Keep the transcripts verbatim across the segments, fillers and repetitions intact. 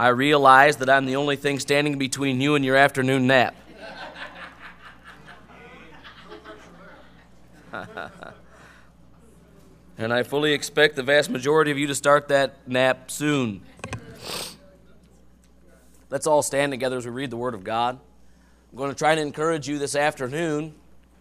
I realize that I'm the only thing standing between you and your afternoon nap. And I fully expect the vast majority of you to start that nap soon. Let's all stand together as we read the Word of God. I'm going to try to encourage you this afternoon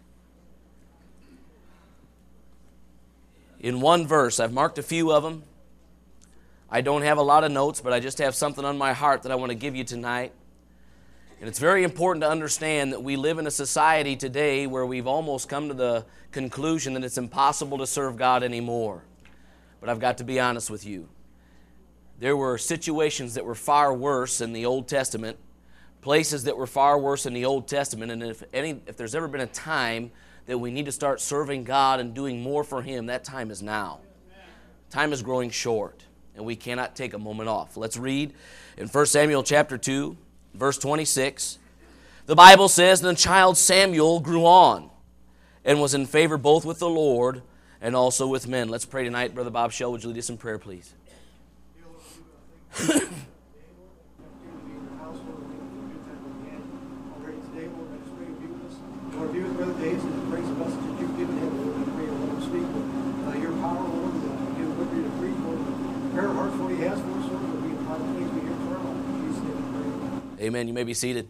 in one verse. I've marked a few of them. I don't have a lot of notes, but I just have something on my heart that I want to give you tonight. And it's very important to understand that we live in a society today where we've almost come to the conclusion that it's impossible to serve God anymore. But I've got to be honest with you. There were situations that were far worse in the Old Testament, places that were far worse in the Old Testament, and if any, if there's ever been a time that we need to start serving God and doing more for Him, that time is now. Time is growing short, and we cannot take a moment off. Let's read in First Samuel chapter two, verse twenty-six. The Bible says, "And the child Samuel grew on and was in favor both with the Lord and also with men." Let's pray tonight. Brother Bob Shell, would you lead us in prayer, please? Lord, be with Brother Dave and the praise message that you've given him, Lord. I pray, Lord, speak with uh, your power, Lord, and give liberty to preach, Lord. Prepare our hearts for what He has for us, Lord, that we can find things we hear for our life. In Jesus' name we pray. Amen. You may be seated.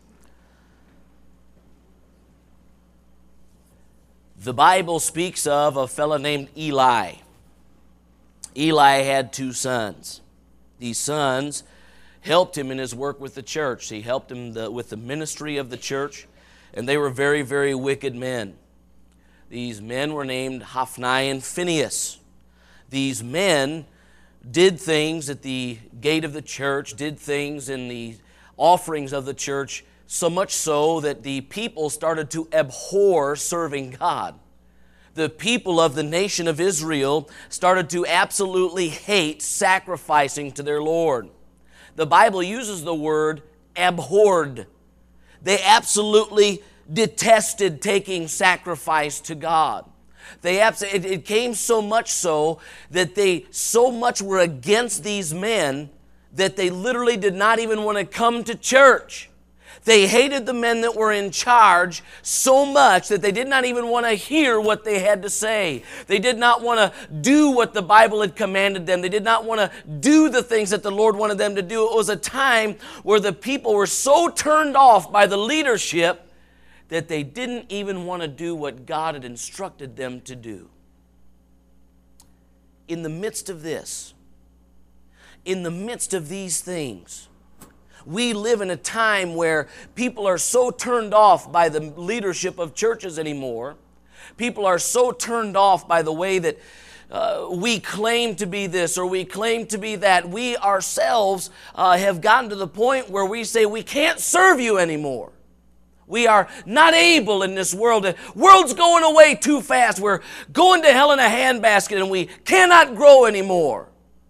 The Bible speaks of a fellow named Eli. Eli had two sons. These sons helped him in his work with the church. He helped him the, with the ministry of the church, and they were very, very wicked men. These men were named Hophni and Phinehas. These men did things at the gate of the church, did things in the offerings of the church, so much so that the people started to abhor serving God. The people of the nation of Israel started to absolutely hate sacrificing to their Lord. The Bible uses the word abhorred. They absolutely detested taking sacrifice to God. They abs- it, it came so much so that they so much were against these men that they literally did not even want to come to church. They hated the men that were in charge so much that they did not even want to hear what they had to say. They did not want to do what the Bible had commanded them. They did not want to do the things that the Lord wanted them to do. It was a time where the people were so turned off by the leadership that they didn't even want to do what God had instructed them to do. In the midst of this, in the midst of these things, we live in a time where people are so turned off by the leadership of churches anymore. People are so turned off by the way that uh, we claim to be this or we claim to be that. We ourselves uh, have gotten to the point where we say we can't serve you anymore. We are not able in this world. The world's going away too fast. We're going to hell in a handbasket and we cannot grow anymore.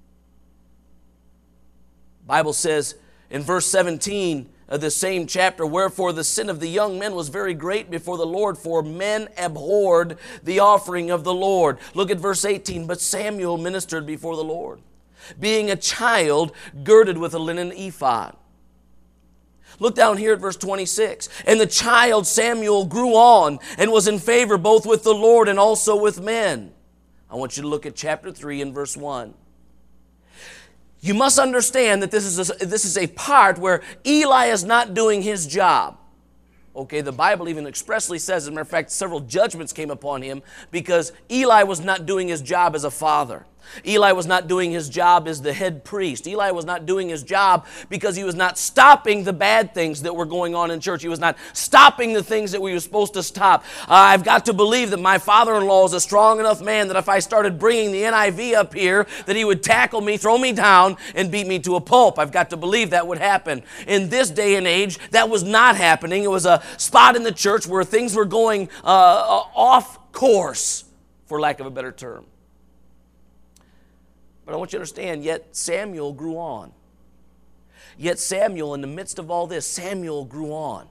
The Bible says in verse seventeen of the same chapter, "Wherefore the sin of the young men was very great before the Lord, for men abhorred the offering of the Lord." Look at verse eighteen. "But Samuel ministered before the Lord, being a child girded with a linen ephod." Look down here at verse twenty-six. "And the child Samuel grew on and was in favor both with the Lord and also with men." I want you to look at chapter three and verse one. You must understand that this is a, this is a part where Eli is not doing his job. Okay, the Bible even expressly says, as a matter of fact, several judgments came upon him because Eli was not doing his job as a father. Eli was not doing his job as the head priest. Eli was not doing his job because he was not stopping the bad things that were going on in church. He was not stopping the things that we were supposed to stop. Uh, I've got to believe that my father-in-law is a strong enough man that if I started bringing the N I V up here, that he would tackle me, throw me down, and beat me to a pulp. I've got to believe that would happen. In this day and age, that was not happening. It was a spot in the church where things were going uh, off course, for lack of a better term. But I want you to understand, yet Samuel grew on. Yet Samuel, in the midst of all this, Samuel grew on.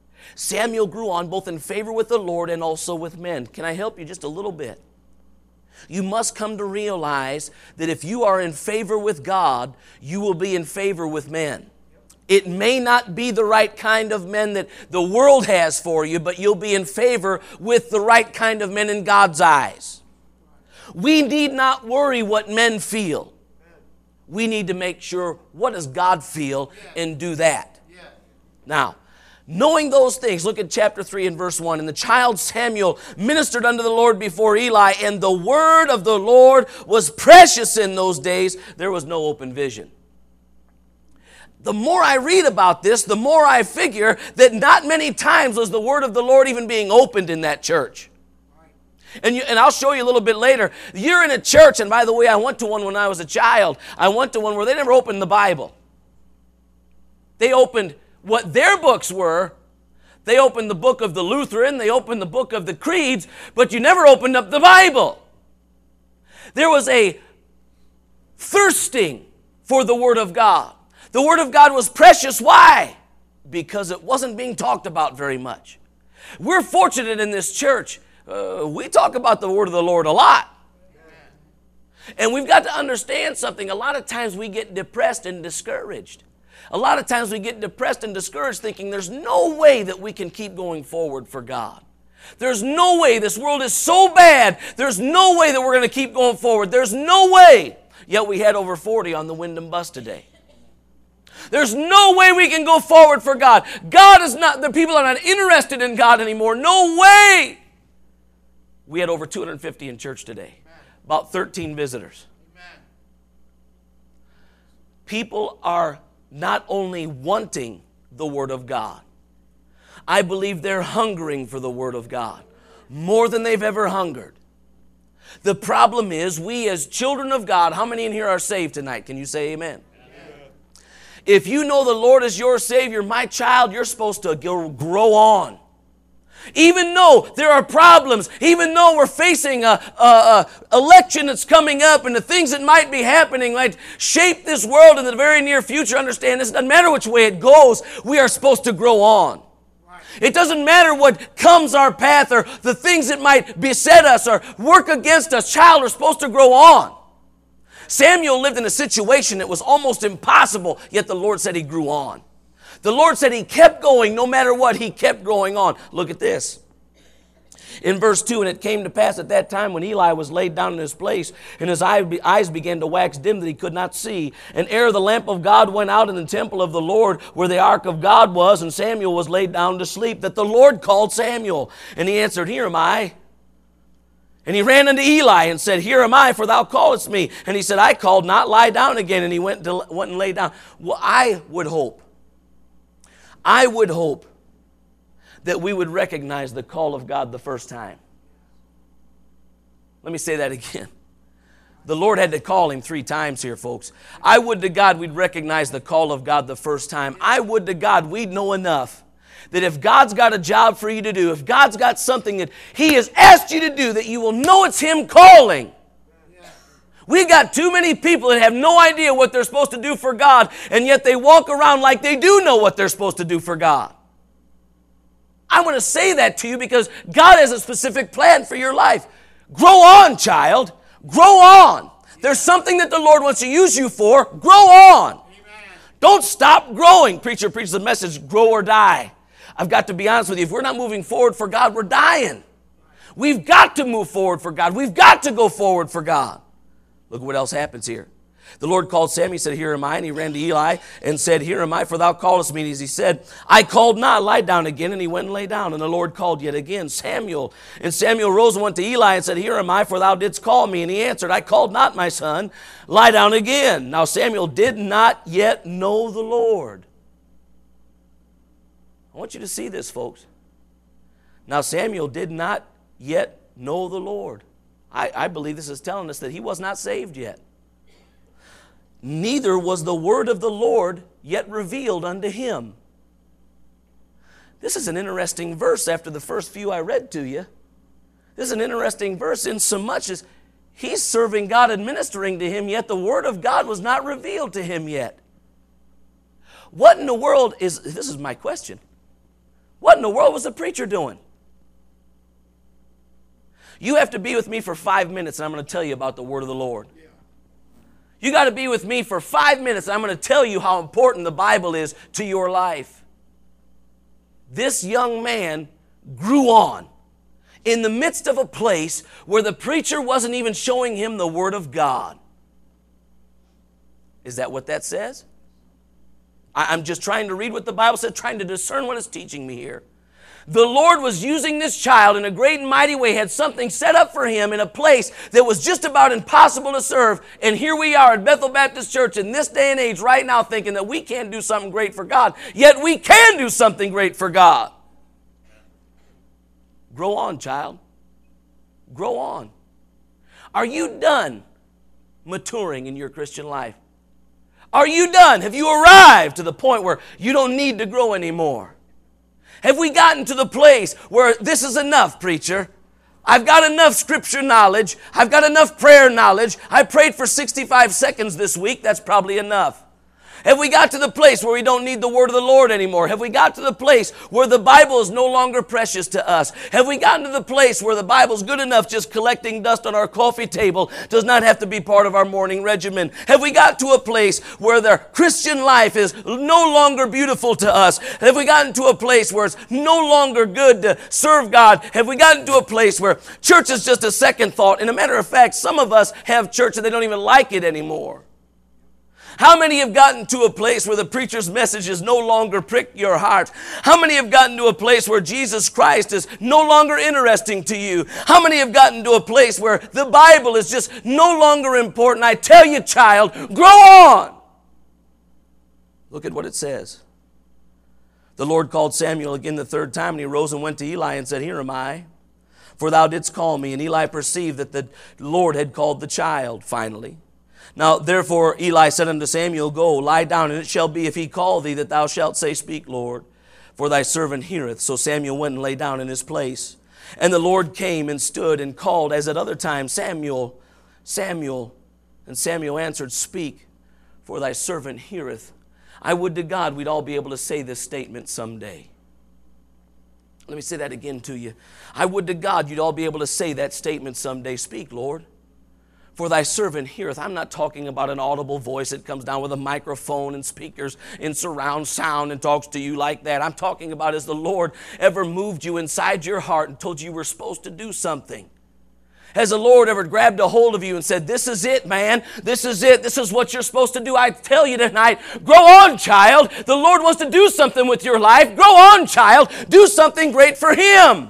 Samuel grew on both in favor with the Lord and also with men. Can I help you just a little bit? You must come to realize that if you are in favor with God, you will be in favor with men. It may not be the right kind of men that the world has for you, but you'll be in favor with the right kind of men in God's eyes. We need not worry what men feel. We need to make sure, what does God feel, and do that. Now, knowing those things, look at chapter three and verse one. And the child Samuel ministered unto the Lord before Eli, and the word of the Lord was precious in those days. There was no open vision. The more I read about this, the more I figure that not many times was the word of the Lord even being opened in that church. And, you, and I'll show you a little bit later. You're in a church, and by the way, I went to one when I was a child. I went to one where they never opened the Bible. They opened what their books were. They opened the book of the Lutheran, they opened the book of the creeds, but you never opened up the Bible. There was a thirsting for the Word of God. The Word of God was precious. Why? Because it wasn't being talked about very much. We're fortunate in this church. Uh, we talk about the Word of the Lord a lot. And we've got to understand something. A lot of times we get depressed and discouraged. A lot of times we get depressed and discouraged thinking there's no way that we can keep going forward for God. There's no way. This world is so bad. There's no way that we're going to keep going forward. There's no way. Yet we had over forty on the Wyndham bus today. There's no way we can go forward for God. God is not, the people are not interested in God anymore. No way. We had over two hundred fifty in church today. About thirteen visitors. People are not only wanting the Word of God, I believe they're hungering for the Word of God more than they've ever hungered. The problem is, we as children of God, how many in here are saved tonight? Can you say amen? Amen. If you know the Lord is your Savior, my child, you're supposed to grow on. Even though there are problems, even though we're facing a, a, a election that's coming up and the things that might be happening might shape this world in the very near future, understand this, it doesn't matter which way it goes, we are supposed to grow on. It doesn't matter what comes our path or the things that might beset us or work against us. Child, we're supposed to grow on. Samuel lived in a situation that was almost impossible, yet the Lord said he grew on. The Lord said he kept going no matter what. He kept going on. Look at this. In verse two, and it came to pass at that time when Eli was laid down in his place, and his eyes began to wax dim that he could not see. And ere the lamp of God went out in the temple of the Lord where the ark of God was, and Samuel was laid down to sleep, that the Lord called Samuel. And he answered, Here am I. And he ran unto Eli and said, Here am I, for thou callest me. And he said, I called not, lie down again. And he went, to, went and lay down. Well, I would hope. I would hope that we would recognize the call of God the first time. Let me say that again. The Lord had to call him three times here, folks. I would to God we'd recognize the call of God the first time. I would to God we'd know enough that if God's got a job for you to do, if God's got something that he has asked you to do, that you will know it's him calling. We got too many people that have no idea what they're supposed to do for God, and yet they walk around like they do know what they're supposed to do for God. I want to say that to you because God has a specific plan for your life. Grow on, child. Grow on. There's something that the Lord wants to use you for. Grow on. Amen. Don't stop growing. Preacher preaches the message, grow or die. I've got to be honest with you. If we're not moving forward for God, we're dying. We've got to move forward for God. We've got to go forward for God. Look what else happens here. The Lord called Samuel, he said, Here am I. And he ran to Eli and said, Here am I, for thou callest me. And he said, I called not, lie down again. And he went and lay down. And the Lord called yet again, Samuel. And Samuel rose and went to Eli and said, Here am I, for thou didst call me. And he answered, I called not, my son, lie down again. Now Samuel did not yet know the Lord. I want you to see this, folks. Now Samuel did not yet know the Lord. I, I believe this is telling us that he was not saved yet. Neither was the word of the Lord yet revealed unto him. This is an interesting verse after the first few I read to you. This is an interesting verse in so much as he's serving God and ministering to him, yet the word of God was not revealed to him yet. What in the world is, this is my question, what in the world was the preacher doing? You have to be with me for five minutes and I'm going to tell you about the word of the Lord. You got to be with me for five minutes and I'm going to tell you how important the Bible is to your life. This young man grew on in the midst of a place where the preacher wasn't even showing him the word of God. Is that what that says? I'm just trying to read what the Bible says, trying to discern what it's teaching me here. The Lord was using this child in a great and mighty way, had something set up for him in a place that was just about impossible to serve. And here we are at Bethel Baptist Church in this day and age right now thinking that we can't do something great for God. Yet we can do something great for God. Grow on, child. Grow on. Are you done maturing in your Christian life? Are you done? Have you arrived to the point where you don't need to grow anymore? Have we gotten to the place where this is enough, preacher? I've got enough scripture knowledge. I've got enough prayer knowledge. I prayed for sixty-five seconds this week. That's probably enough. Have we got to the place where we don't need the word of the Lord anymore? Have we got to the place where the Bible is no longer precious to us? Have we gotten to the place where the Bible's good enough just collecting dust on our coffee table does not have to be part of our morning regimen? Have we got to a place where the Christian life is no longer beautiful to us? Have we gotten to a place where it's no longer good to serve God? Have we gotten to a place where church is just a second thought? And a matter of fact, some of us have church and they don't even like it anymore. How many have gotten to a place where the preacher's messages no longer prick your heart? How many have gotten to a place where Jesus Christ is no longer interesting to you? How many have gotten to a place where the Bible is just no longer important? I tell you, child, grow on. Look at what it says. The Lord called Samuel again the third time, and he rose and went to Eli and said, "Here am I, for thou didst call me." And Eli perceived that the Lord had called the child finally. Now, therefore, Eli said unto Samuel, "Go, lie down, and it shall be, if he call thee, that thou shalt say, Speak, Lord, for thy servant heareth." So Samuel went and lay down in his place. And the Lord came and stood and called, as at other times, "Samuel, Samuel." And Samuel answered, "Speak, for thy servant heareth." I would to God we'd all be able to say this statement someday. Let me say that again to you. I would to God you'd all be able to say that statement someday. "Speak, Lord, for thy servant heareth." I'm not talking about an audible voice that comes down with a microphone and speakers in surround sound and talks to you like that. I'm talking about as the Lord ever moved you inside your heart and told you you were supposed to do something. Has the Lord ever grabbed a hold of you and said, "This is it, man. This is it. This is what you're supposed to do." I tell you tonight, grow on, child. The Lord wants to do something with your life. Grow on, child. Do something great for Him.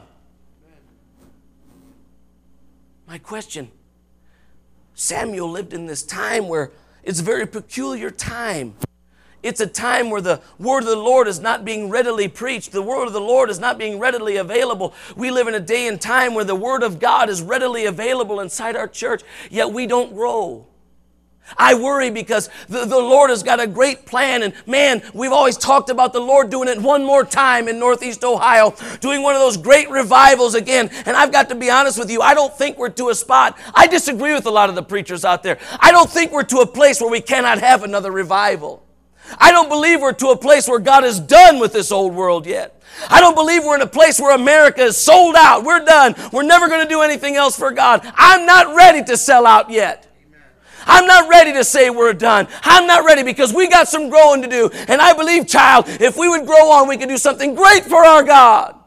My question, Samuel lived in this time where it's a very peculiar time. It's a time where the word of the Lord is not being readily preached. The word of the Lord is not being readily available. We live in a day and time where the word of God is readily available inside our church, yet we don't grow. I worry because the, the Lord has got a great plan, and man, we've always talked about the Lord doing it one more time in Northeast Ohio, doing one of those great revivals again. And I've got to be honest with you, I don't think we're to a spot. I disagree with a lot of the preachers out there. I don't think we're to a place where we cannot have another revival. I don't believe we're to a place where God is done with this old world yet. I don't believe we're in a place where America is sold out. We're done. We're never going to do anything else for God. I'm not ready to sell out yet. I'm not ready to say we're done. I'm not ready because we got some growing to do. And I believe, child, if we would grow on, we could do something great for our God.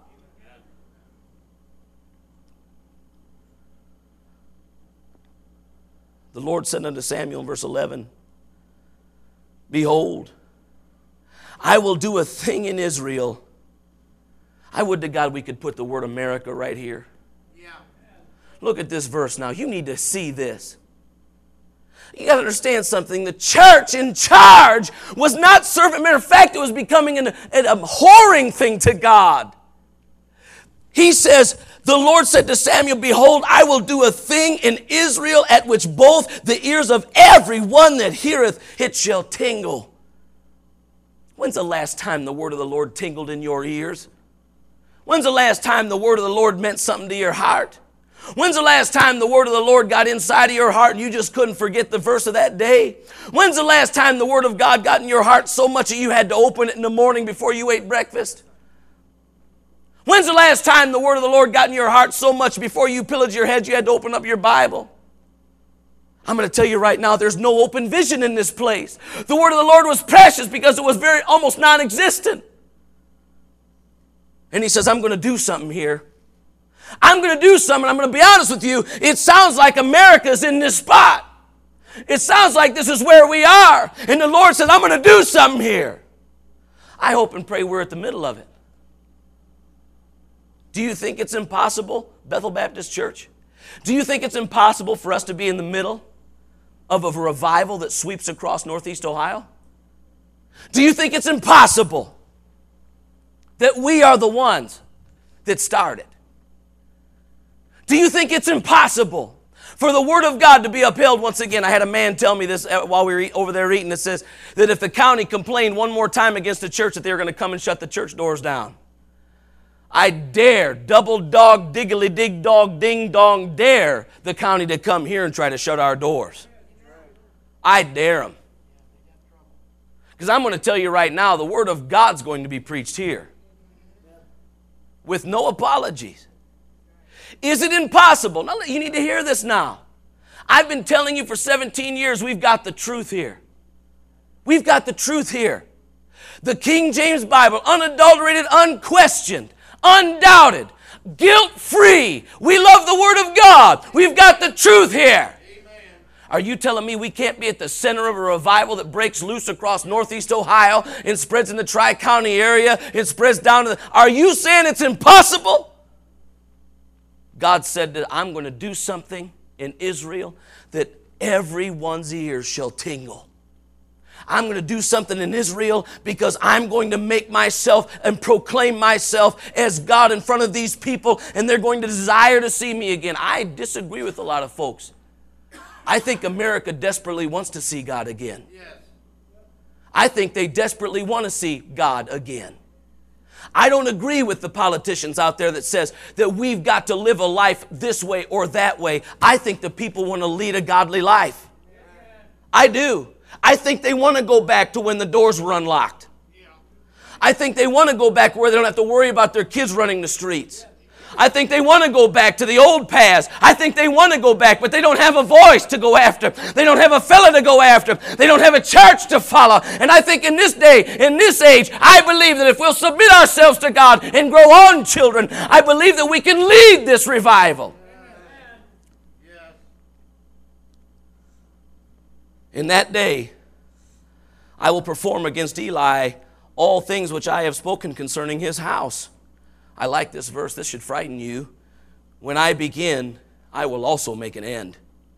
The Lord said unto Samuel in verse eleven, "Behold, I will do a thing in Israel." I would to God we could put the word America right here. Yeah. Look at this verse now. You need to see this. You got to understand something. The church in charge was not serving. Matter of fact, it was becoming an, an abhorring thing to God. He says, the Lord said to Samuel, "Behold, I will do a thing in Israel at which both the ears of every one that heareth it shall tingle." When's the last time the word of the Lord tingled in your ears? When's the last time the word of the Lord meant something to your heart? When's the last time the word of the Lord got inside of your heart and you just couldn't forget the verse of that day? When's the last time the word of God got in your heart so much that you had to open it in the morning before you ate breakfast? When's the last time the word of the Lord got in your heart so much before you pillaged your head you had to open up your Bible? I'm going to tell you right now, there's no open vision in this place. The word of the Lord was precious because it was very almost non-existent. And he says, I'm going to do something here. I'm going to do something. I'm going to be honest with you. It sounds like America's in this spot. It sounds like this is where we are. And the Lord says, I'm going to do something here. I hope and pray we're at the middle of it. Do you think it's impossible, Bethel Baptist Church? Do you think it's impossible for us to be in the middle of a revival that sweeps across Northeast Ohio? Do you think it's impossible that we are the ones that started? Do you think it's impossible for the Word of God to be upheld once again? I had a man tell me this while we were over there eating. It says that if the county complained one more time against the church, that they were going to come and shut the church doors down. I dare, double dog, diggly dig dog, ding dong, dare the county to come here and try to shut our doors. I dare them. Because I'm going to tell you right now, the Word of God's going to be preached here with no apologies. Is it impossible? Now, you need to hear this now. I've been telling you for seventeen years, we've got the truth here. We've got the truth here. The King James Bible, unadulterated, unquestioned, undoubted, guilt-free. We love the Word of God. We've got the truth here. Amen. Are you telling me we can't be at the center of a revival that breaks loose across Northeast Ohio and spreads in the Tri-County area and spreads down to the... Are you saying it's impossible? God said that I'm going to do something in Israel that everyone's ears shall tingle. I'm going to do something in Israel because I'm going to make myself and proclaim myself as God in front of these people, and they're going to desire to see me again. I disagree with a lot of folks. I think America desperately wants to see God again. I think they desperately want to see God again. I don't agree with the politicians out there that says that we've got to live a life this way or that way. I think the people want to lead a godly life. I do. I think they want to go back to when the doors were unlocked. I think they want to go back where they don't have to worry about their kids running the streets. I think they want to go back to the old paths. I think they want to go back, but they don't have a voice to go after. They don't have a fella to go after. They don't have a church to follow. And I think in this day, in this age, I believe that if we'll submit ourselves to God and grow on children, I believe that we can lead this revival. In that day, I will perform against Eli all things which I have spoken concerning his house. I like this verse. This should frighten you. When I begin, I will also make an end.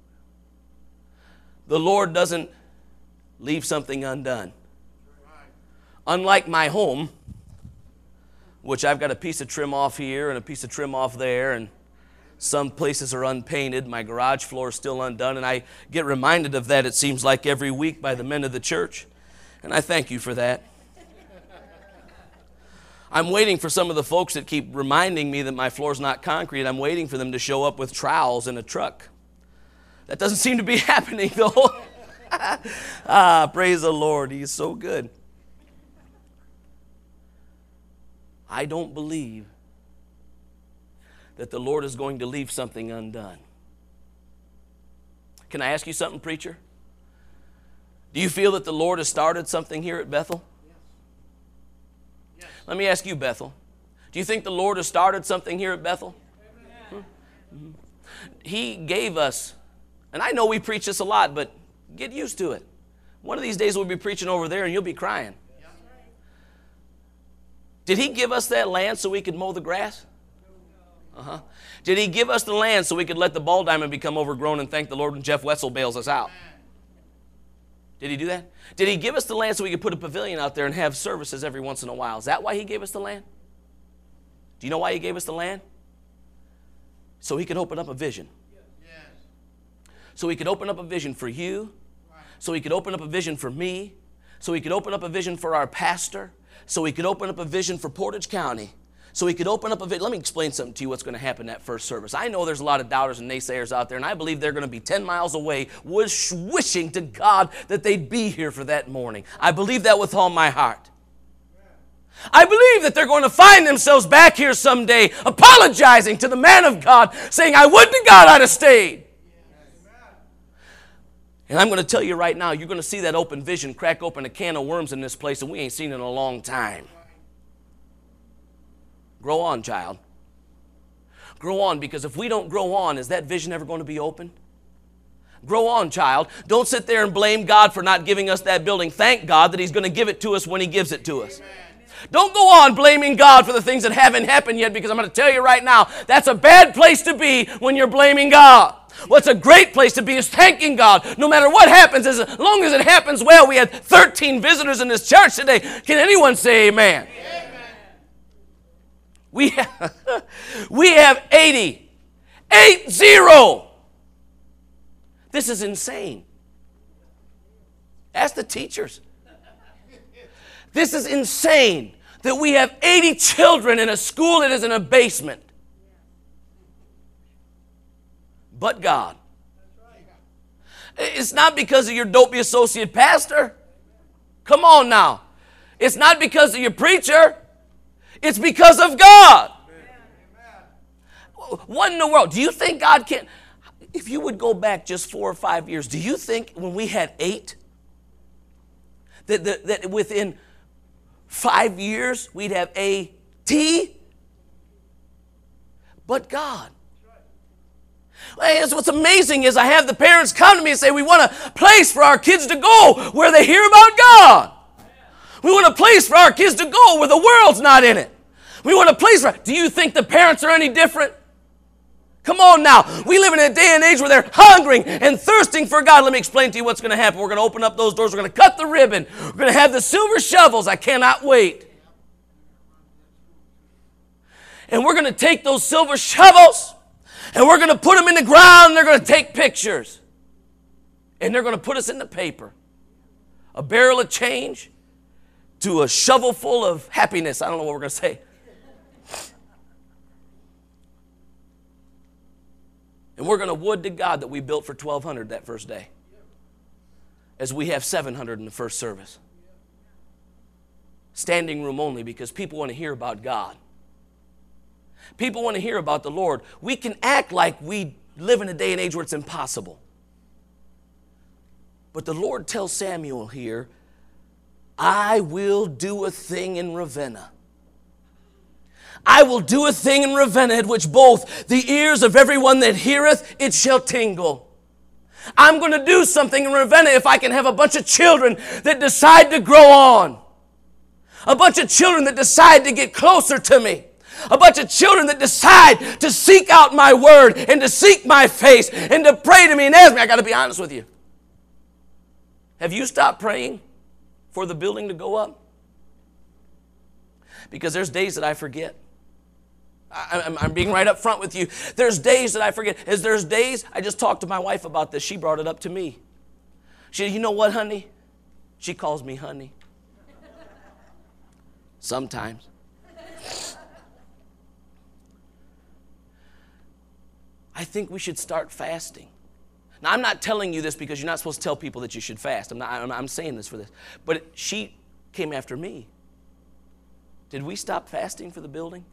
The Lord doesn't leave something undone. Unlike my home, which I've got a piece of trim off here and a piece of trim off there, and some places are unpainted. My garage floor is still undone, and I get reminded of that, it seems like, every week by the men of the church. And I thank you for that. I'm waiting for some of the folks that keep reminding me that my floor's not concrete. I'm waiting for them to show up with trowels in a truck. That doesn't seem to be happening, though. Ah, praise the Lord. He is so good. I don't believe that the Lord is going to leave something undone. Can I ask you something, preacher? Do you feel that the Lord has started something here at Bethel? Let me ask you, Bethel. Do you think the Lord has started something here at Bethel? Hmm? He gave us, and I know we preach this a lot, but get used to it. One of these days we'll be preaching over there and you'll be crying. Did He give us that land so we could mow the grass? Uh-huh. Did He give us the land so we could let the ball diamond become overgrown and thank the Lord when Jeff Wetzel bails us out? Did He do that? Did He give us the land so we could put a pavilion out there and have services every once in a while? Is that why He gave us the land? Do you know why He gave us the land? So He could open up a vision. So He could open up a vision for you. So He could open up a vision for me. So He could open up a vision for our pastor. So He could open up a vision for Portage County. So He could open up a vision. Let me explain something to you what's going to happen in that first service. I know there's a lot of doubters and naysayers out there, and I believe they're going to be ten miles away wish, wishing to God that they'd be here for that morning. I believe that with all my heart. I believe that they're going to find themselves back here someday apologizing to the man of God, saying, I would to God I'd have stayed. And I'm going to tell you right now, you're going to see that open vision crack open a can of worms in this place, and we ain't seen it in a long time. Grow on, child. Grow on, because if we don't grow on, is that vision ever going to be open? Grow on, child. Don't sit there and blame God for not giving us that building. Thank God that He's going to give it to us when He gives it to us. Amen. Don't go on blaming God for the things that haven't happened yet, because I'm going to tell you right now, that's a bad place to be when you're blaming God. What's a great place to be is thanking God. No matter what happens, as long as it happens well. We had thirteen visitors in this church today. Can anyone say amen? Amen. We have, we have eighty. Eight zero. This is insane. Ask the teachers. This is insane that we have eighty children in a school that is in a basement. But God. It's not because of your dopey associate pastor. Come on now. It's not because of your preacher. It's because of God. Amen. What in the world? Do you think God can? If you would go back just four or five years, do you think when we had eight, that, that, that within five years we'd have a T? But God. What's amazing is I have the parents come to me and say, we want a place for our kids to go where they hear about God. We want a place for our kids to go where the world's not in it. We want a place for... Do you think the parents are any different? Come on now. We live in a day and age where they're hungering and thirsting for God. Let me explain to you what's going to happen. We're going to open up those doors. We're going to cut the ribbon. We're going to have the silver shovels. I cannot wait. And we're going to take those silver shovels and we're going to put them in the ground, and they're going to take pictures. And they're going to put us in the paper. A barrel of change to a shovel full of happiness. I don't know what we're going to say. And we're going to wood to God that we built for twelve hundred that first day. As we have seven hundred in the first service. Standing room only, because people want to hear about God. People want to hear about the Lord. We can act like we live in a day and age where it's impossible. But the Lord tells Samuel here, I will do a thing in Ravenna. I will do a thing in Ravenna at which both the ears of everyone that heareth it shall tingle. I'm going to do something in Ravenna if I can have a bunch of children that decide to grow on. A bunch of children that decide to get closer to me. A bunch of children that decide to seek out my word and to seek my face and to pray to me and ask me. I got to be honest with you. Have you stopped praying for the building to go up? Because there's days that I forget. I, I'm, I'm being right up front with you. There's days that I forget. As there's days, I just talked to my wife about this. She brought it up to me. She said, you know what, honey? She calls me honey. Sometimes. I think we should start fasting. Now, I'm not telling you this because you're not supposed to tell people that you should fast. I'm not, I'm, I'm saying this for this. But it, she came after me. Did we stop fasting for the building?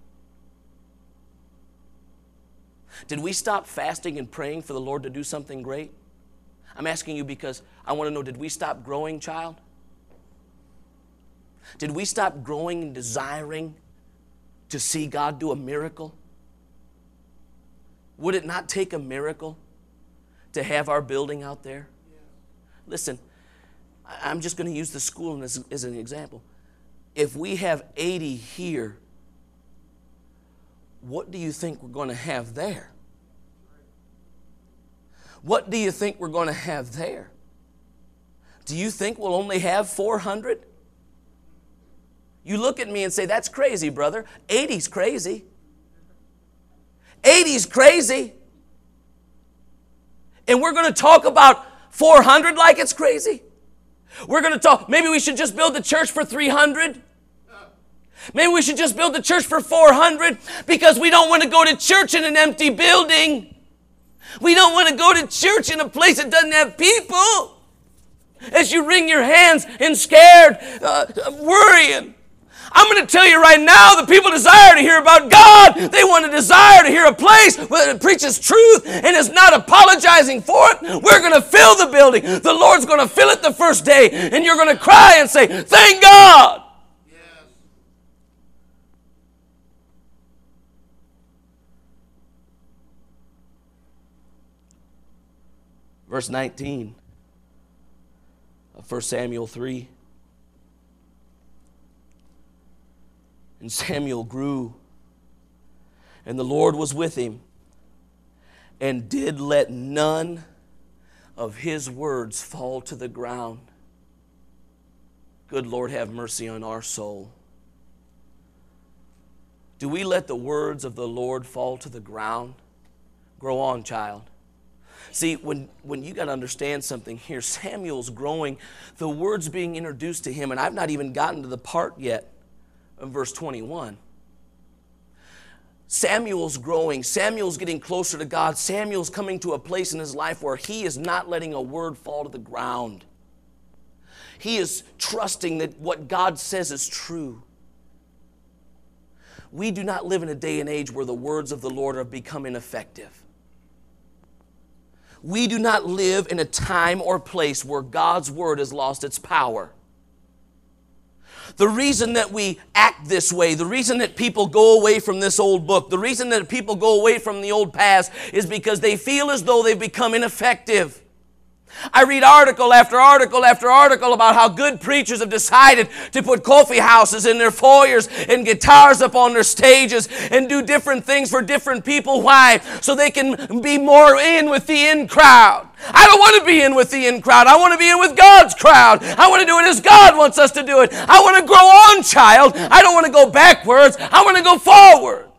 Did we stop fasting and praying for the Lord to do something great? I'm asking you because I want to know, did we stop growing, child? Did we stop growing and desiring to see God do a miracle? Would it not take a miracle to have our building out there? Yeah. Listen, I'm just going to use the school as, as an example. If we have eighty here, what do you think we're going to have there? What do you think we're going to have there? Do you think we'll only have four hundred? You look at me and say, that's crazy, brother. eighty's crazy. eighty's crazy. And we're going to talk about four hundred like it's crazy. We're going to talk, maybe we should just build the church for three hundred. Maybe we should just build the church for four hundred because we don't want to go to church in an empty building. We don't want to go to church in a place that doesn't have people. As you wring your hands and scared, uh, worrying. I'm going to tell you right now, the people desire to hear about God. They want to desire to hear a place where it preaches truth and is not apologizing for it. We're going to fill the building. The Lord's going to fill it the first day, and you're going to cry and say, thank God. Yes. Verse nineteen of First Samuel three. And Samuel grew, and the Lord was with him, and did let none of his words fall to the ground. Good Lord, have mercy on our soul. Do we let the words of the Lord fall to the ground? Grow on, child. See, when, when you got to understand something here, Samuel's growing, the words being introduced to him, and I've not even gotten to the part yet in verse twenty-one. Samuel's growing. Samuel's getting closer to God. Samuel's coming to a place in his life where he is not letting a word fall to the ground. He is trusting that what God says is true. We do not live in a day and age where the words of the Lord are becoming ineffective. We do not live in a time or place where God's word has lost its power. The reason that we act this way, the reason that people go away from this old book, the reason that people go away from the old past is because they feel as though they've become ineffective. I read article after article after article about how good preachers have decided to put coffee houses in their foyers and guitars up on their stages and do different things for different people. Why? So they can be more in with the in crowd. I don't want to be in with the in crowd. I want to be in with God's crowd. I want to do it as God wants us to do it. I want to grow on, child. I don't want to go backwards. I want to go forward.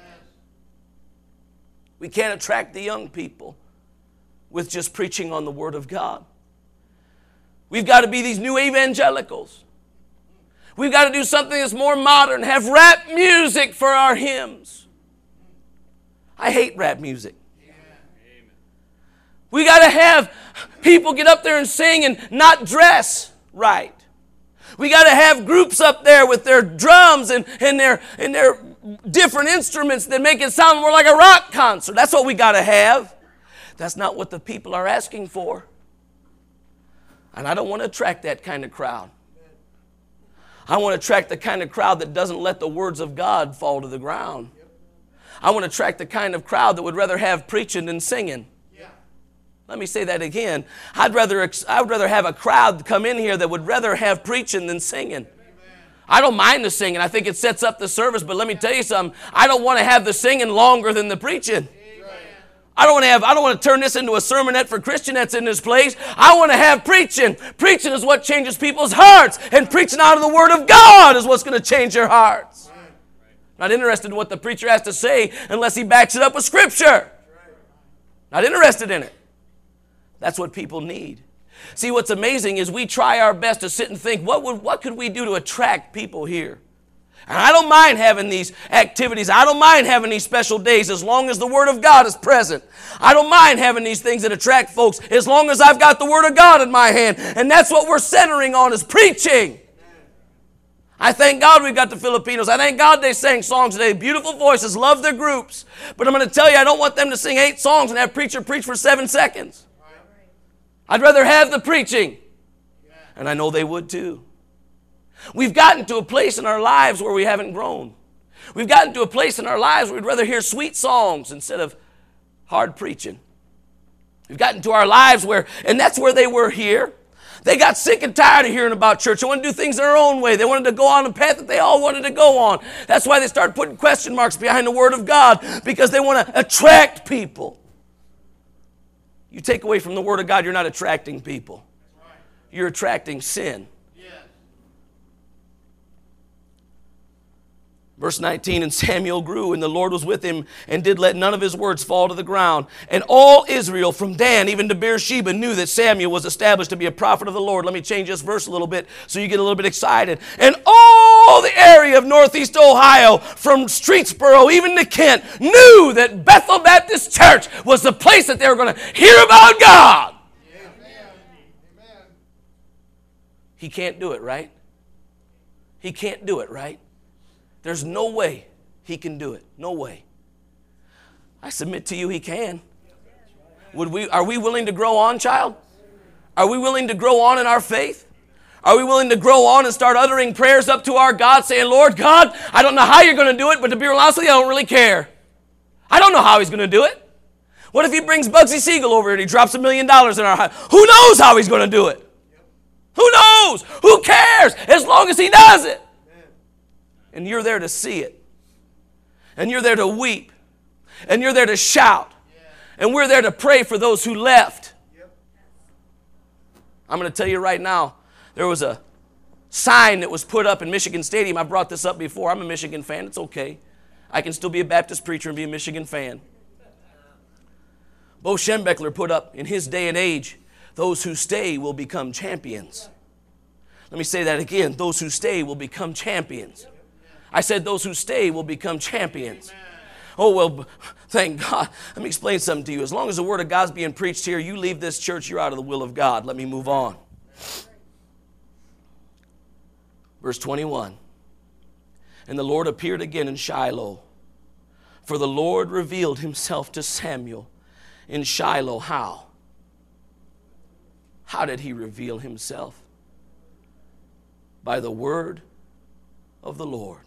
We can't attract the young people with just preaching on the Word of God. We've got to be these new evangelicals. We've got to do something that's more modern, have rap music for our hymns. I hate rap music. We got to have people get up there and sing and not dress right. We got to have groups up there with their drums and, and, their, and their different instruments that make it sound more like a rock concert. That's what we got to have. That's not what the people are asking for. And I don't want to attract that kind of crowd. I want to attract the kind of crowd that doesn't let the words of God fall to the ground. I want to attract the kind of crowd that would rather have preaching than singing. Let me say that again. I'd rather, I would rather have a crowd come in here that would rather have preaching than singing. I don't mind the singing. I think it sets up the service. But let me tell you something. I don't want to have the singing longer than the preaching. I don't want to have, I don't want to turn this into a sermonette for Christianettes in this place. I want to have preaching. Preaching is what changes people's hearts. And preaching out of the Word of God is what's going to change your hearts. Not interested in what the preacher has to say unless he backs it up with Scripture. Not interested in it. That's what people need. See, what's amazing is we try our best to sit and think, what would, what could we do to attract people here? And I don't mind having these activities. I don't mind having these special days as long as the Word of God is present. I don't mind having these things that attract folks as long as I've got the Word of God in my hand. And that's what we're centering on is preaching. I thank God we've got the Filipinos. I thank God they sang songs today. Beautiful voices, love their groups. But I'm going to tell you, I don't want them to sing eight songs and have preacher preach for seven seconds. I'd rather have the preaching. And I know they would too. We've gotten to a place in our lives where we haven't grown. We've gotten to a place in our lives where we'd rather hear sweet songs instead of hard preaching. We've gotten to our lives where, and that's where they were here. They got sick and tired of hearing about church. They wanted to do things their own way. They wanted to go on a path that they all wanted to go on. That's why they started putting question marks behind the Word of God, because they want to attract people. You take away from the Word of God, you're not attracting people. You're attracting sin. Verse nineteen, and Samuel grew, and the Lord was with him, and did let none of his words fall to the ground. And all Israel, from Dan even to Beersheba, knew that Samuel was established to be a prophet of the Lord. Let me change this verse a little bit so you get a little bit excited. And all the area of northeast Ohio, from Streetsboro even to Kent, knew that Bethel Baptist Church was the place that they were going to hear about God. Amen. He can't do it, right? He can't do it, right? There's no way he can do it. No way. I submit to you he can. Would we, are we willing to grow on, child? Are we willing to grow on in our faith? Are we willing to grow on and start uttering prayers up to our God saying, Lord God, I don't know how you're going to do it, but to be honest with you, I don't really care. I don't know how he's going to do it. What if he brings Bugsy Siegel over and he drops a million dollars in our house? Who knows how he's going to do it? Who knows? Who cares? As long as he does it. And you're there to see it. And you're there to weep. And you're there to shout. And we're there to pray for those who left. I'm going to tell you right now, there was a sign that was put up in Michigan Stadium. I brought this up before. I'm a Michigan fan. It's okay. I can still be a Baptist preacher and be a Michigan fan. Bo Schembechler put up, in his day and age, those who stay will become champions. Let me say that again. Those who stay will become champions. I said those who stay will become champions. Oh, well, thank God. Let me explain something to you. As long as the Word of God's being preached here, you leave this church, you're out of the will of God. Let me move on. Verse twenty-one. And the Lord appeared again in Shiloh, for the Lord revealed himself to Samuel in Shiloh. How? How did he reveal himself? By the word of the Lord.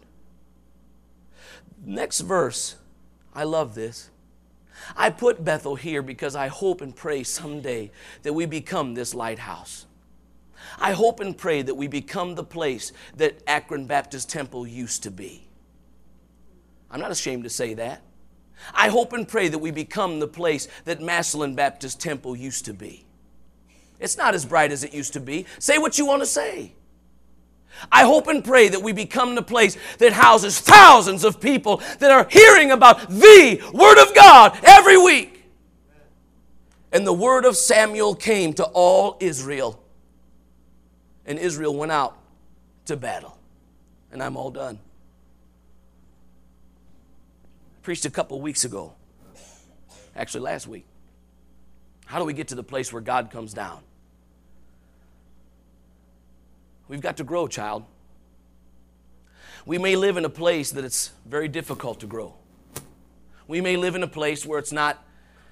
Next verse, I love this. I put Bethel here because I hope and pray someday that we become this lighthouse. I hope and pray that we become the place that Akron Baptist Temple used to be. I'm not ashamed to say that. I hope and pray that we become the place that Massillon Baptist Temple used to be. It's not as bright as it used to be. Say what you want to say. I hope and pray that we become the place that houses thousands of people that are hearing about the Word of God every week. And the word of Samuel came to all Israel. And Israel went out to battle. And I'm all done. I preached a couple weeks ago. Actually, last week. How do we get to the place where God comes down? We've got to grow, child. We may live in a place that it's very difficult to grow. We may live in a place where it's not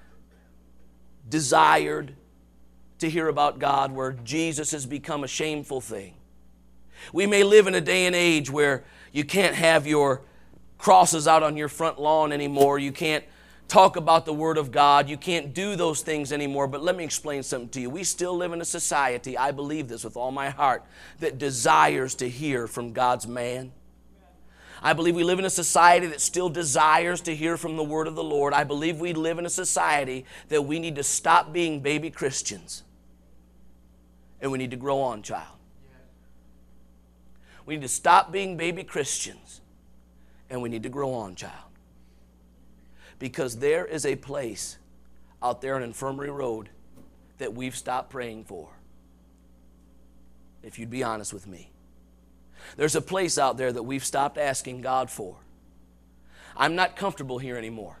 desired to hear about God, where Jesus has become a shameful thing. We may live in a day and age where you can't have your crosses out on your front lawn anymore. You can't talk about the Word of God. You can't do those things anymore. But let me explain something to you. We still live in a society, I believe this with all my heart, that desires to hear from God's man. I believe we live in a society that still desires to hear from the Word of the Lord. I believe we live in a society that we need to stop being baby Christians. And we need to grow on, child. We need to stop being baby Christians. And we need to grow on, child. Because there is a place out there on Infirmary Road that we've stopped praying for. If you'd be honest with me. There's a place out there that we've stopped asking God for. I'm not comfortable here anymore.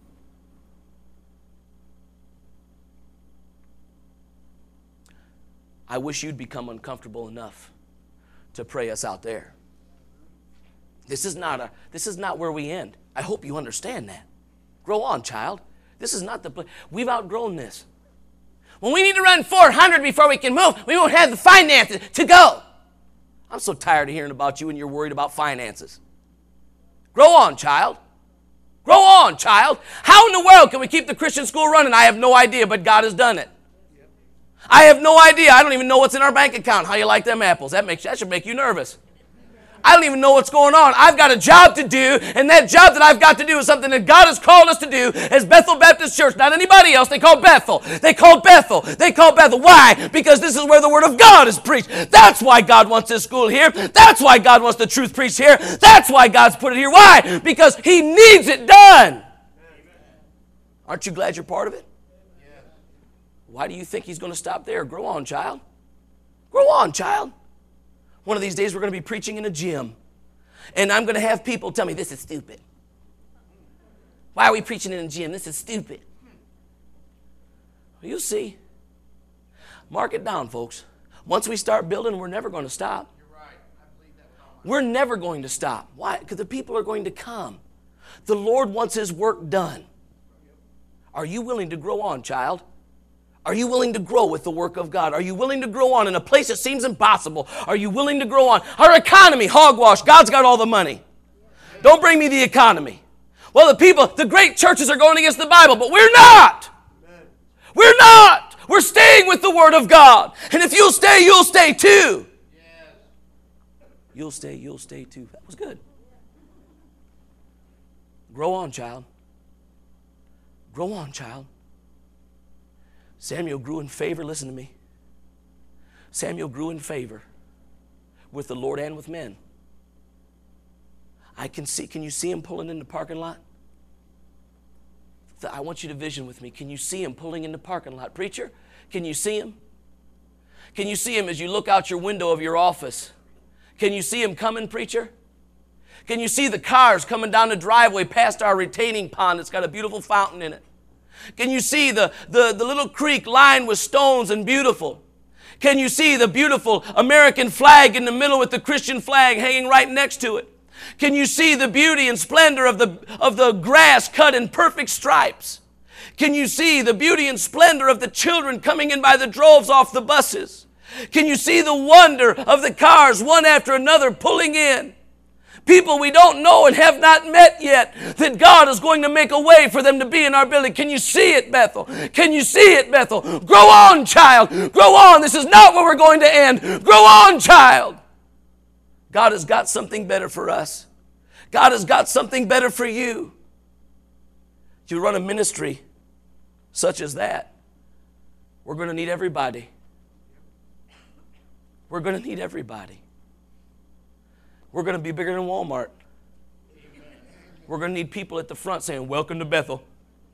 I wish you'd become uncomfortable enough to pray us out there. This is not a, this is not where we end. I hope you understand that. Grow on, child. This is not the place. We've outgrown this. When we need to run four hundred before we can move, we won't have the finances to go. I'm so tired of hearing about you and you're worried about finances. Grow on, child. Grow on, child. How in the world can we keep the Christian school running? I have no idea, but God has done it. I have no idea. I don't even know what's in our bank account. How you like them apples? That makes that should make you nervous. I don't even know what's going on. I've got a job to do, and that job that I've got to do is something that God has called us to do as Bethel Baptist Church. Not anybody else. They call Bethel. They call Bethel. They call Bethel. Why? Because this is where the Word of God is preached. That's why God wants this school here. That's why God wants the truth preached here. That's why God's put it here. Why? Because He needs it done. Aren't you glad you're part of it? Why do you think He's going to stop there? Grow on, child. Grow on, child. One of these days we're going to be preaching in a gym. And I'm going to have people tell me, this is stupid. Why are we preaching in a gym? This is stupid. Well, you'll see. Mark it down, folks. Once we start building, we're never going to stop. You're right. I believe that with all We're never going to stop. Why? Because the people are going to come. The Lord wants His work done. Are you willing to grow on, child? Are you willing to grow with the work of God? Are you willing to grow on in a place that seems impossible? Are you willing to grow on? Our economy, hogwash. God's got all the money. Don't bring me the economy. Well, the people, the great churches are going against the Bible, but we're not. We're not. We're staying with the Word of God. And if you'll stay, you'll stay too. You'll stay, you'll stay too. That was good. Grow on, child. Grow on, child. Samuel grew in favor, listen to me. Samuel grew in favor with the Lord and with men. I can see, can you see him pulling in the parking lot? I want you to vision with me. Can you see him pulling in the parking lot? Preacher, can you see him? Can you see him as you look out your window of your office? Can you see him coming, preacher? Can you see the cars coming down the driveway past our retaining pond that's got a beautiful fountain in it? Can you see the, the, the little creek lined with stones and beautiful? Can you see the beautiful American flag in the middle with the Christian flag hanging right next to it? Can you see the beauty and splendor of the, of the grass cut in perfect stripes? Can you see the beauty and splendor of the children coming in by the droves off the buses? Can you see the wonder of the cars one after another pulling in? People we don't know and have not met yet, that God is going to make a way for them to be in our building. Can you see it, Bethel? Can you see it, Bethel? Grow on, child. Grow on. This is not where we're going to end. Grow on, child. God has got something better for us. God has got something better for you. You run a ministry such as that, we're going to need everybody. We're going to need everybody. We're going to be bigger than Walmart. We're going to need people at the front saying, welcome to Bethel.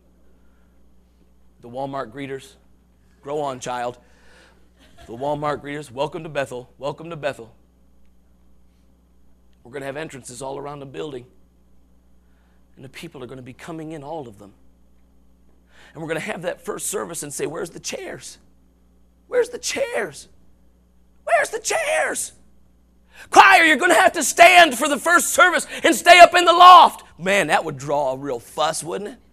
The Walmart greeters, grow on, child. The Walmart greeters, welcome to Bethel, welcome to Bethel. We're going to have entrances all around the building. And the people are going to be coming in, all of them. And we're going to have that first service and say, where's the chairs? Where's the chairs? Where's the chairs? Choir, you're going to have to stand for the first service and stay up in the loft. Man, that would draw a real fuss, wouldn't it?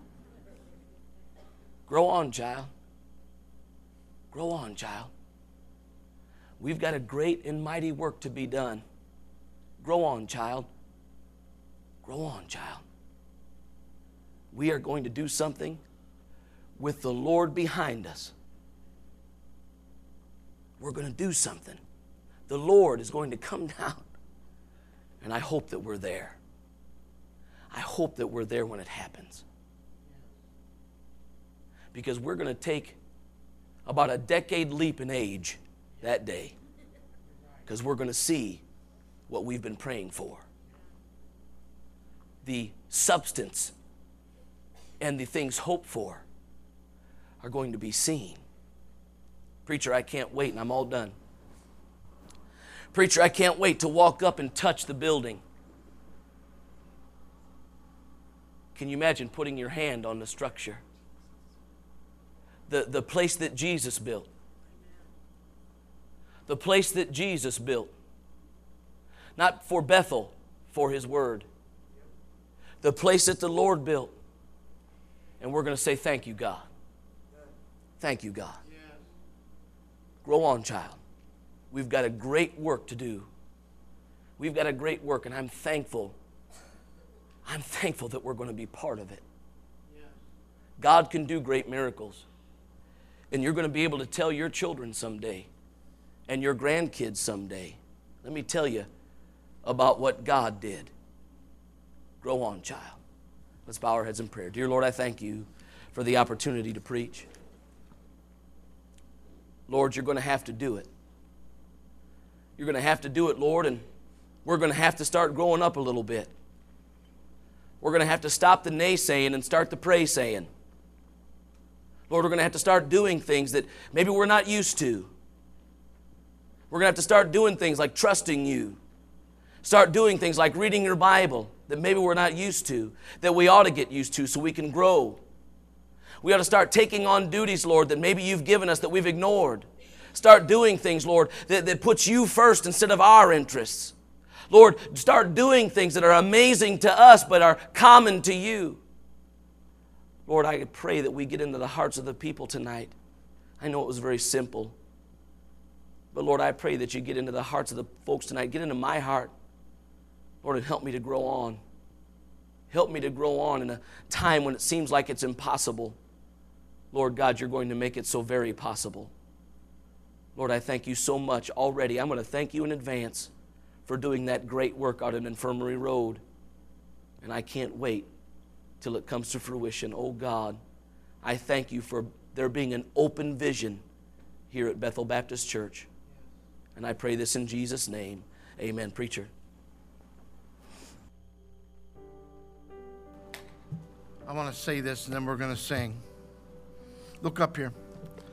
Grow on, child. Grow on, child. We've got a great and mighty work to be done. Grow on, child. Grow on, child. We are going to do something with the Lord behind us. We're going to do something. The Lord is going to come down. And I hope that we're there. I hope that we're there when it happens. Because we're going to take about a decade leap in age that day. Because we're going to see what we've been praying for. The substance and the things hoped for are going to be seen. Preacher, I can't wait, and I'm all done. Preacher, I can't wait to walk up and touch the building. Can you imagine putting your hand on the structure? The, the place that Jesus built. The place that Jesus built. Not for Bethel, for His Word. The place that the Lord built. And we're going to say, thank you, God. Thank you, God. Grow on, child. We've got a great work to do. We've got a great work, and I'm thankful. I'm thankful that we're going to be part of it. God can do great miracles. And you're going to be able to tell your children someday and your grandkids someday. Let me tell you about what God did. Grow on, child. Let's bow our heads in prayer. Dear Lord, I thank you for the opportunity to preach. Lord, you're going to have to do it. You're going to have to do it, Lord, and we're going to have to start growing up a little bit. We're going to have to stop the naysaying and start the pray-saying. Lord, we're going to have to start doing things that maybe we're not used to. We're going to have to start doing things like trusting you. Start doing things like reading your Bible that maybe we're not used to, that we ought to get used to so we can grow. We ought to start taking on duties, Lord, that maybe you've given us that we've ignored. Start doing things, Lord, that, that puts you first instead of our interests. Lord, start doing things that are amazing to us but are common to you. Lord, I pray that we get into the hearts of the people tonight. I know it was very simple. But Lord, I pray that you get into the hearts of the folks tonight. Get into my heart. Lord, and help me to grow on. Help me to grow on in a time when it seems like it's impossible. Lord God, you're going to make it so very possible. Lord, I thank you so much already. I'm going to thank you in advance for doing that great work out in Infirmary Road. And I can't wait till it comes to fruition. Oh God, I thank you for there being an open vision here at Bethel Baptist Church. And I pray this in Jesus' name. Amen. Preacher. I want to say this and then we're going to sing. Look up here.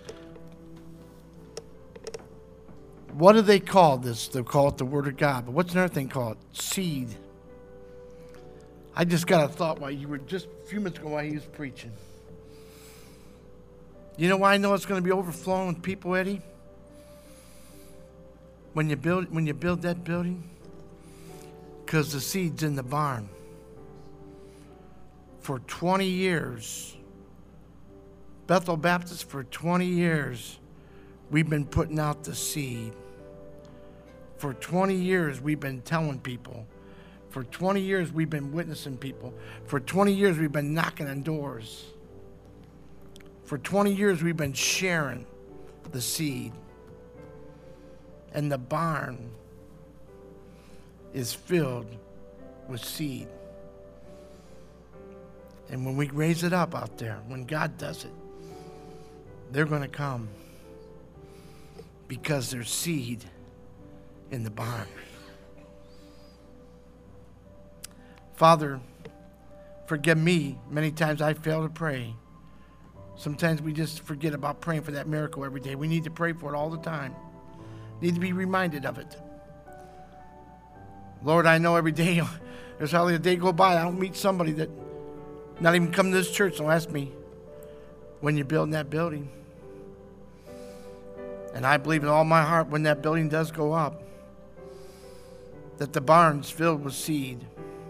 What do they call this? They call it the Word of God. But what's another thing called? Seed. I just got a thought while you were just a few minutes ago while he was preaching. You know why I know it's going to be overflowing with people, Eddie? When you build when you build that building, because the seed's in the barn. For twenty years, Bethel Baptist, for twenty years, we've been putting out the seed. For twenty years, we've been telling people. For twenty years, we've been witnessing people. For twenty years, we've been knocking on doors. For twenty years, we've been sharing the seed. And the barn is filled with seed. And when we raise it up out there, when God does it, they're going to come because there's seed in the barn. Father, forgive me. Many times I fail to pray. Sometimes we just forget about praying for that miracle every day. We need to pray for it all the time. Need to be reminded of it. Lord, I know every day, there's hardly a day go by I don't meet somebody that not even come to this church and ask me, when you're building that building. And I believe in all my heart when that building does go up, that the barn's filled with seed.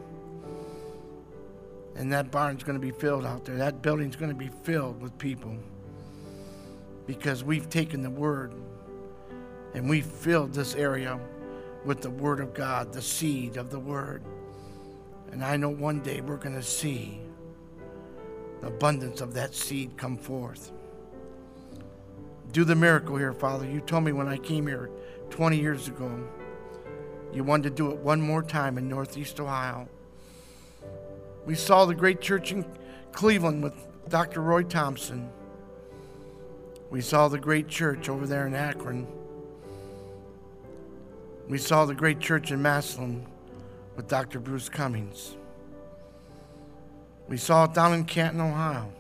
And that barn's going to be filled out there. That building's going to be filled with people. Because we've taken the word and we've filled this area with the word of God, the seed of the word. And I know one day we're going to see the abundance of that seed come forth. Do the miracle here, Father. You told me when I came here twenty years ago, you wanted to do it one more time in Northeast Ohio. We saw the great church in Cleveland with Doctor Roy Thompson. We saw the great church over there in Akron. We saw the great church in Massillon with Doctor Bruce Cummings. We saw it down in Canton, Ohio.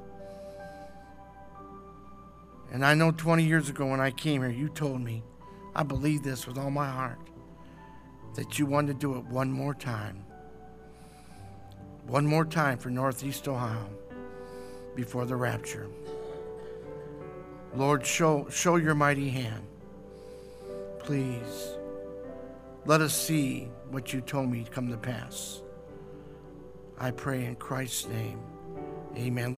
And I know twenty years ago when I came here, you told me, I believe this with all my heart, that you wanted to do it one more time. One more time for Northeast Ohio before the rapture. Lord, show, show your mighty hand. Please, let us see what you told me come to pass. I pray in Christ's name. Amen.